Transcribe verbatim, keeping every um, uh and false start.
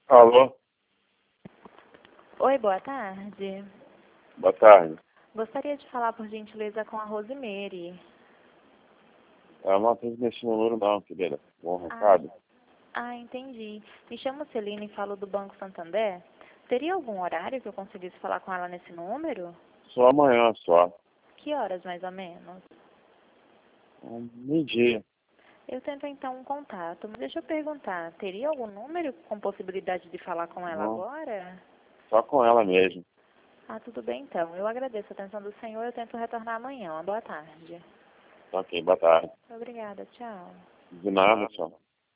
Alô? Oi, boa tarde. Boa tarde. Gostaria de falar, por gentileza, com a Rosemary. Eu não atendo nesse número não, querida. Bom Ah, recado. ah, entendi. Me chamo Celina e falo do Banco Santander. Teria algum horário que eu conseguisse falar com ela nesse número? Só amanhã, só. Que horas, mais ou menos? Um meio-dia. Eu tento, então, um contato. Mas deixa eu perguntar, teria algum número com possibilidade de falar com ela Não, agora? só com ela mesmo. Ah, tudo bem, então. Eu agradeço a atenção do senhor. Eu tento retornar amanhã. Uma boa tarde. Ok, boa tarde. Obrigada, tchau. De nada, tchau.